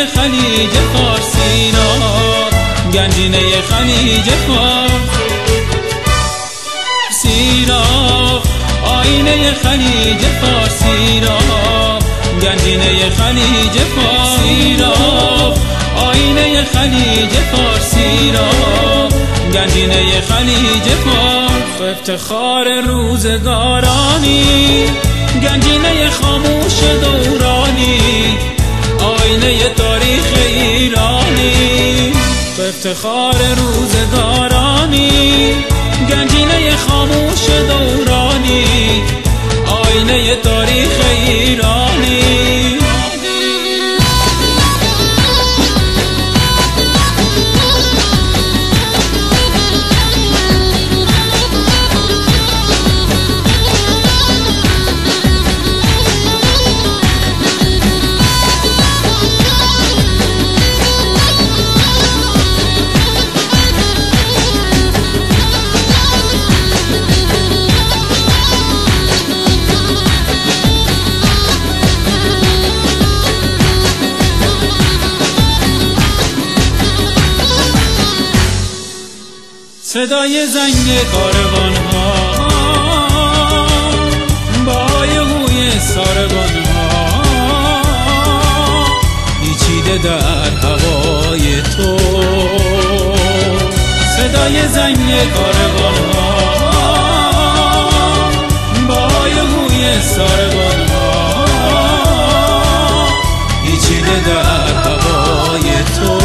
خلیج فارسی را، گنجینه خلیج فارسی را، آینه خلیج فارسی را، گنجینه خلیج فارسی را، آینه خلیج فارسی را، گنجینه خلیج فارس، افتخار روزگارانی، گنجینه خاموش دورانی، آینه تاریخ ایرانی، افتخار روزگارانی، گنجینه خاموش دورانی، آینه تاریخ ایرانی. صدای زنگ کاروان ها با هوی ساربان ها، پیچیده در هوای تو، صدای زنگ کاروان ها با هوی ساربان ها، پیچیده در هوای تو.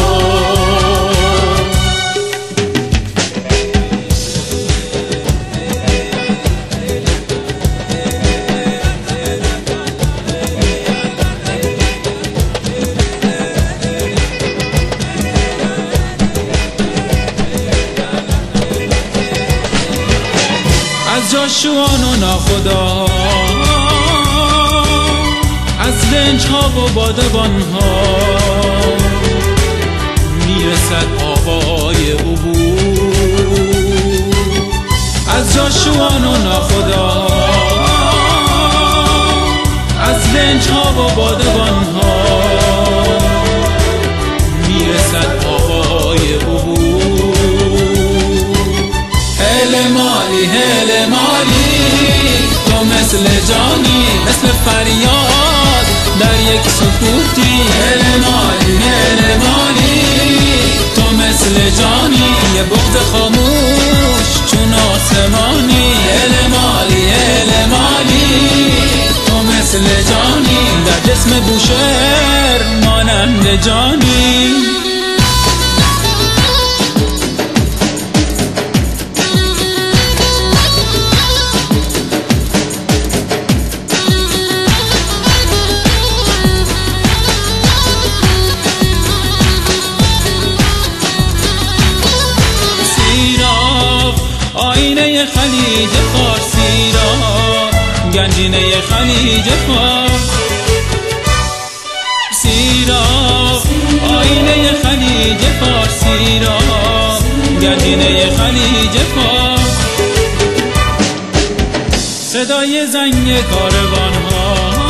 از جاشوان و ناخدا، از لنج ها و بادبان ها، میرسد آوای عبور. از جاشوان و ناخدا، از لنج ها و بادبان ها، میرسد آوای عبور. هل مالی هل مالی، تو مثل جانی، مثل فریاد در یک سکوتی. هل مالی هل مالی، تو مثل جانی، یه بغض خاموش چون آسمانی. هل مالی هل مالی، تو مثل جانی، در جسم بوشهر مانند جانی. آینه خلیج فارسی را، گنجینه خلیج فارسی را، آینه خلیج فارسی را، گنجینه خلیج فارس، صدای زنگ کاروان ها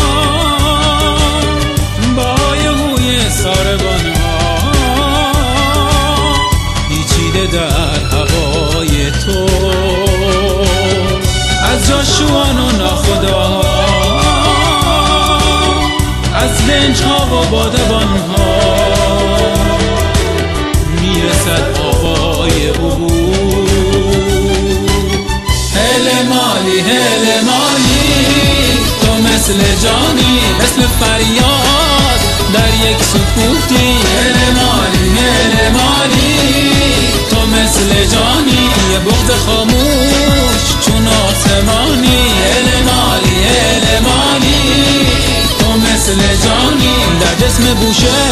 با هوی ساربان ها، پیچیده در هوای تو. از جاشوان و ناخدا، از لنج ها و بادبان ها، میرسد آوای عبور. هل مالی هل مالی، تو مثل جانی، مثل فریاد در یک سکوتی. هل مالی هل مالی، تو مثل جانی، یه بغض خاموش چون آسمانی. هل مالی هل مالی، تو مثل جانی، در جسم بوشه